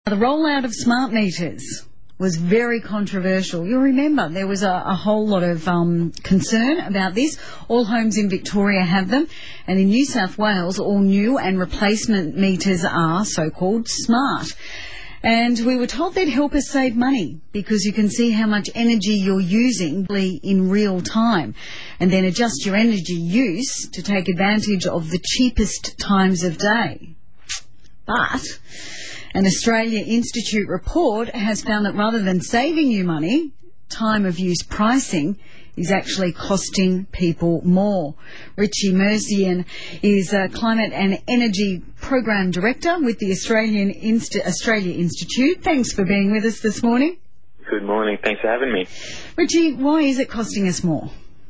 The rollout of smart meters was very controversial. You'll remember there was a whole lot of concern about this. All homes in Victoria have them, and in New South Wales, all new and replacement meters are so-called smart. And we were told they'd help us save money because you can see how much energy you're using in real time and then adjust your energy use to take advantage of the cheapest times of day. But an Australia Institute report has found that rather than saving you money, time of use pricing is actually costing people more. Richie Merzian is Climate and Energy Program Director with the Australia Institute. Thanks for being with us this morning. Good morning. Thanks for having me. Richie, why is it costing us more?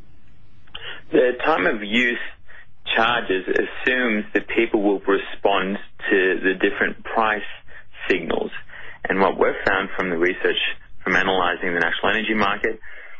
The time of use charges assumes that people will respond to the different price signals. And what we've found from the research from analysing the national energy market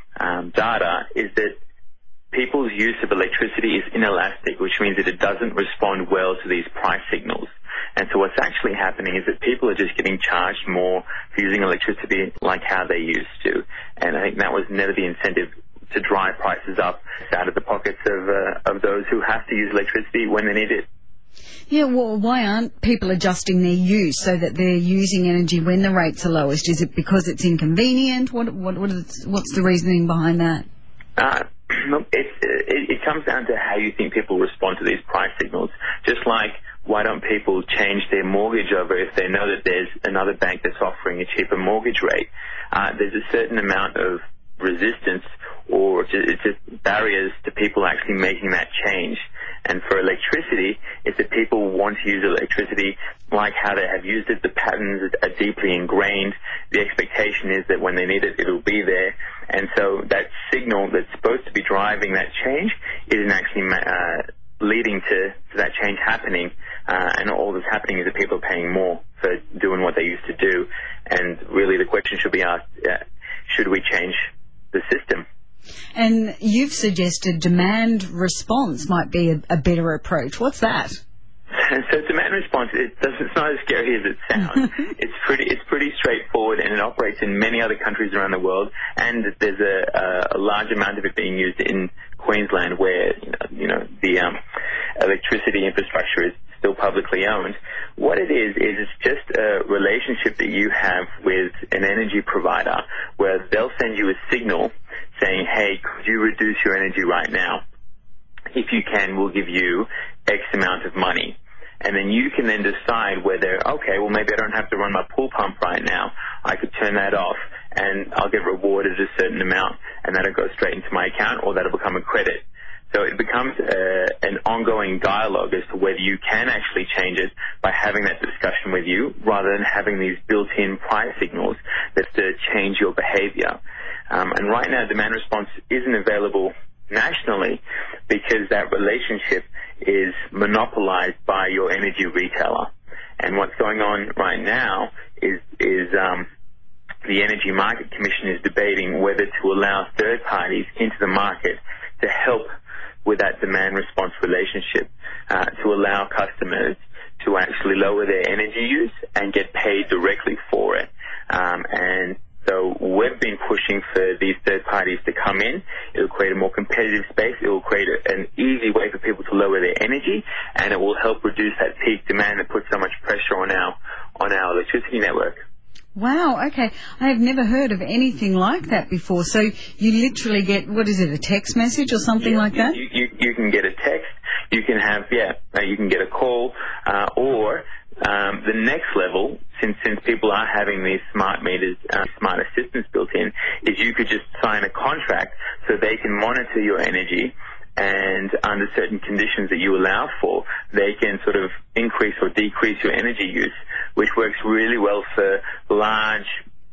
data is that people's use of electricity is inelastic, which means that it doesn't respond well to these price signals. And so what's actually happening is that people are just getting charged more for using electricity like how they used to. And I think that was never the incentive to drive prices up out of the pockets of those who have to use electricity when they need it. Yeah, well, why aren't people adjusting their use so that they're using energy when the rates are lowest? Is it because it's inconvenient? What's the reasoning behind that? Look, it comes down to how you think people respond to these price signals. Just like, why don't people change their mortgage over if they know that there's another bank that's offering a cheaper mortgage rate? There's a certain amount of resistance or it's just barriers to people actually making that change. And for electricity, it's that people want to use electricity like how they have used it. The patterns are deeply ingrained. The expectation is that when they need it, it'll be there. And so that signal that's supposed to be driving that change isn't actually leading to that change happening. And all that's happening is that people are paying more for doing what they used to do. And really the question should be asked, should we change the system? And you've suggested demand response might be a better approach. What's that? So demand response, it's not as scary as it sounds. It's pretty straightforward, and it operates in many other countries around the world. And there's a large amount of it being used in Queensland, where the electricity infrastructure is still publicly owned. What it is it's just a relationship that you have with an energy provider where they'll send you a signal saying, hey, could you reduce your energy right now? If you can, we'll give you X amount of money. And then you can then decide whether, okay, well, maybe I don't have to run my pool pump right now. I could turn that off and I'll get rewarded a certain amount and that'll go straight into my account or that'll become a credit. So it becomes an ongoing dialogue as to whether you can actually change it by having that discussion with you rather than having these built-in price signals that change your behavior. And right now, demand response isn't available nationally because that relationship is monopolized by your energy retailer. And what's going on right now is the Energy Market Commission is debating whether to allow third parties into the market to help with that demand response relationship, to allow customers to actually lower their energy use and get paid directly for it. And so we've been pushing for these third parties to come in. It will create a more competitive space. It will create an easy way for people to lower their energy, and it will help reduce that peak demand that puts so much pressure on our electricity network. Wow, okay. I have never heard of anything like that before. So you literally get, a text message or something like that? You can get a text. You can have, you can get a call, or the next level, since people are having these smart meters, smart assistants built in, is you could just sign a contract so they can monitor your energy, and under certain conditions that you allow for, they can sort of increase or decrease your energy use, which works really well for large,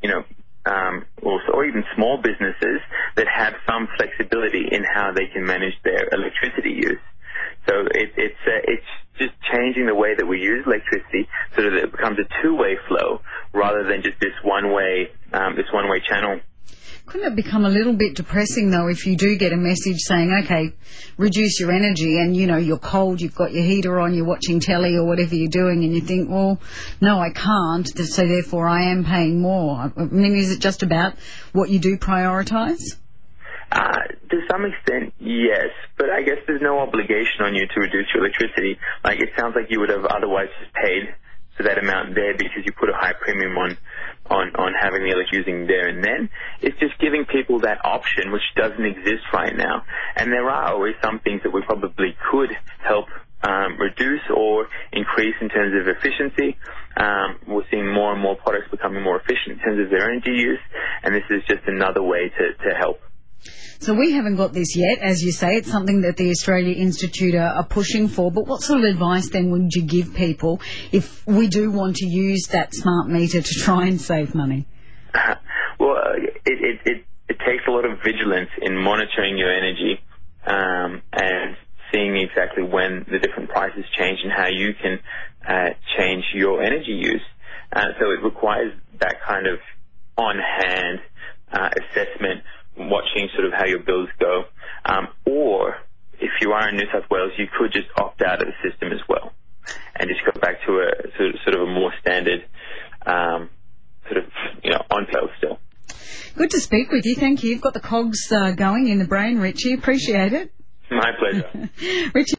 or even small businesses that have some flexibility in how they can manage their electricity use. So it's just changing the way that we use electricity so that it becomes a two-way flow rather than just this one-way channel. Couldn't it become a little bit depressing, though, if you do get a message saying, okay, reduce your energy and, you're cold, you've got your heater on, you're watching telly or whatever you're doing, and you think, well, no, I can't, so therefore I am paying more. I mean, is it just about what you do prioritise? To some extent, yes, but I guess there's no obligation on you to reduce your electricity. Like, it sounds like you would have otherwise just paid for that amount there because you put a high premium on having the electricity using there and then. It's just giving people that option, which doesn't exist right now. And there are always some things that we probably could help reduce or increase in terms of efficiency. We're seeing more and more products becoming more efficient in terms of their energy use, and this is just another way to help. So we haven't got this yet, as you say. It's something that the Australia Institute are pushing for. But what sort of advice then would you give people if we do want to use that smart meter to try and save money? Well, it takes a lot of vigilance in monitoring your energy and seeing exactly when the different prices change and how you can change your energy use. So it requires that kind of on-hand assessment, watching sort of how your bills go. Or if you are in New South Wales, you could just opt out of the system as well and just go back to a sort of a more standard on-sale still. Good to speak with you. Thank you. You've got the cogs going in the brain, Richie. Appreciate it. My pleasure. Richie.